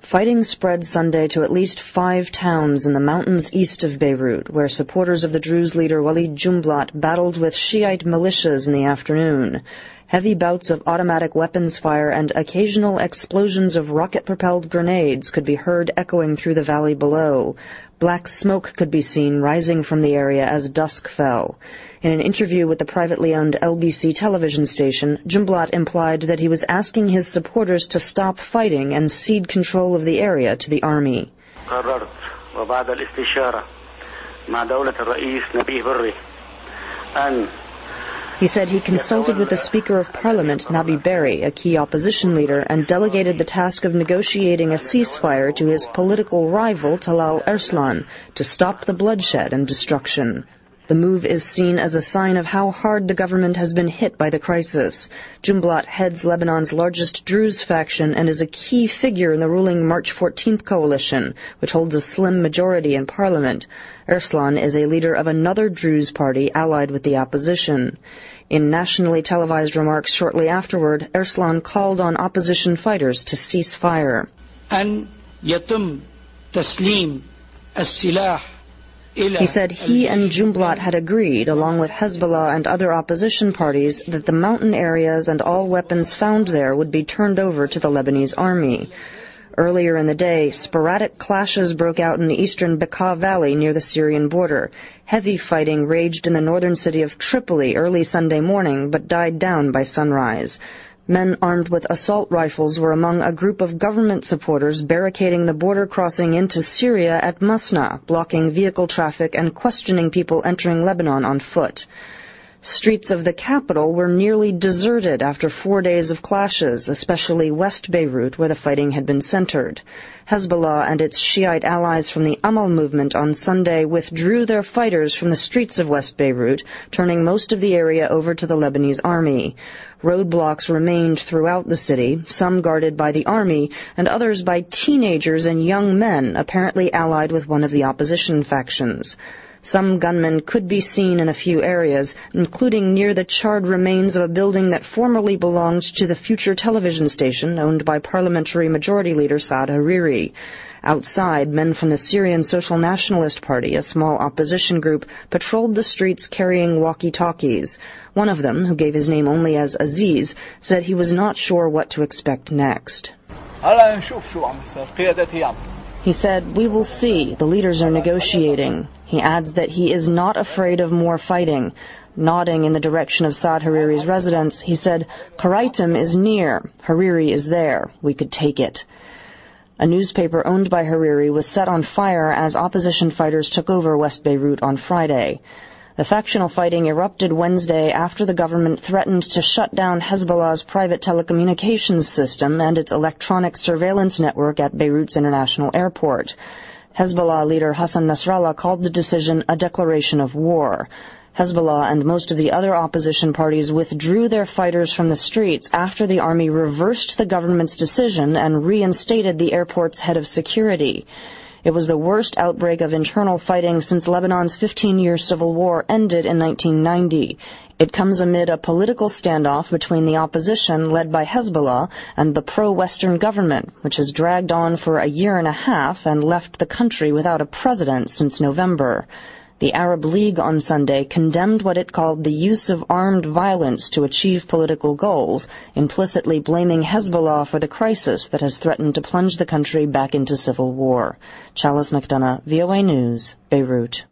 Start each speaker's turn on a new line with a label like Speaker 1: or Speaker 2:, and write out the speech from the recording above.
Speaker 1: Fighting spread Sunday to at least 5 towns in the mountains east of Beirut, where supporters of the Druze leader Walid Jumblat battled with Shiite militias in the afternoon. Heavy bouts of automatic weapons fire and occasional explosions of rocket-propelled grenades could be heard echoing through the valley below. Black smoke could be seen rising from the area as dusk fell. In an interview with the privately owned LBC television station, Jumblat implied that he was asking his supporters to stop fighting and cede control of the area to the army. He said he consulted with the Speaker of Parliament, Nabi Berri, a key opposition leader, and delegated the task of negotiating a ceasefire to his political rival, Talal Arslan, to stop the bloodshed and destruction. The move is seen as a sign of how hard the government has been hit by the crisis. Jumblat heads Lebanon's largest Druze faction and is a key figure in the ruling March 14th coalition, which holds a slim majority in parliament. Arslan is a leader of another Druze party allied with the opposition. In nationally televised remarks shortly afterward, Arslan called on opposition fighters to cease fire. He said he and Jumblat had agreed, along with Hezbollah and other opposition parties, that the mountain areas and all weapons found there would be turned over to the Lebanese army. Earlier in the day, sporadic clashes broke out in the eastern Bekaa Valley near the Syrian border. Heavy fighting raged in the northern city of Tripoli early Sunday morning, but died down by sunrise. Men armed with assault rifles were among a group of government supporters barricading the border crossing into Syria at Masna, blocking vehicle traffic and questioning people entering Lebanon on foot. Streets of the capital were nearly deserted after 4 days of clashes, especially West Beirut, where the fighting had been centered. Hezbollah and its Shiite allies from the Amal movement on Sunday withdrew their fighters from the streets of West Beirut, turning most of the area over to the Lebanese army. Roadblocks remained throughout the city, some guarded by the army and others by teenagers and young men apparently allied with one of the opposition factions. Some gunmen could be seen in a few areas, including near the charred remains of a building that formerly belonged to the Future television station owned by Parliamentary Majority Leader Saad Hariri. Outside, men from the Syrian Social Nationalist Party, a small opposition group, patrolled the streets carrying walkie-talkies. One of them, who gave his name only as Aziz, said he was not sure what to expect next. He said, "We will see. The leaders are negotiating." He adds that he is not afraid of more fighting. Nodding in the direction of Saad Hariri's residence, he said, "Qaraitum is near. Hariri is there. We could take it." A newspaper owned by Hariri was set on fire as opposition fighters took over West Beirut on Friday. The factional fighting erupted Wednesday after the government threatened to shut down Hezbollah's private telecommunications system and its electronic surveillance network at Beirut's international airport. Hezbollah leader Hassan Nasrallah called the decision a declaration of war. Hezbollah and most of the other opposition parties withdrew their fighters from the streets after the army reversed the government's decision and reinstated the airport's head of security. It was the worst outbreak of internal fighting since Lebanon's 15-year civil war ended in 1990. It comes amid a political standoff between the opposition, led by Hezbollah, and the pro-Western government, which has dragged on for a year and a half and left the country without a president since November. The Arab League on Sunday condemned what it called the use of armed violence to achieve political goals, implicitly blaming Hezbollah for the crisis that has threatened to plunge the country back into civil war. Chalice McDonough, VOA News, Beirut.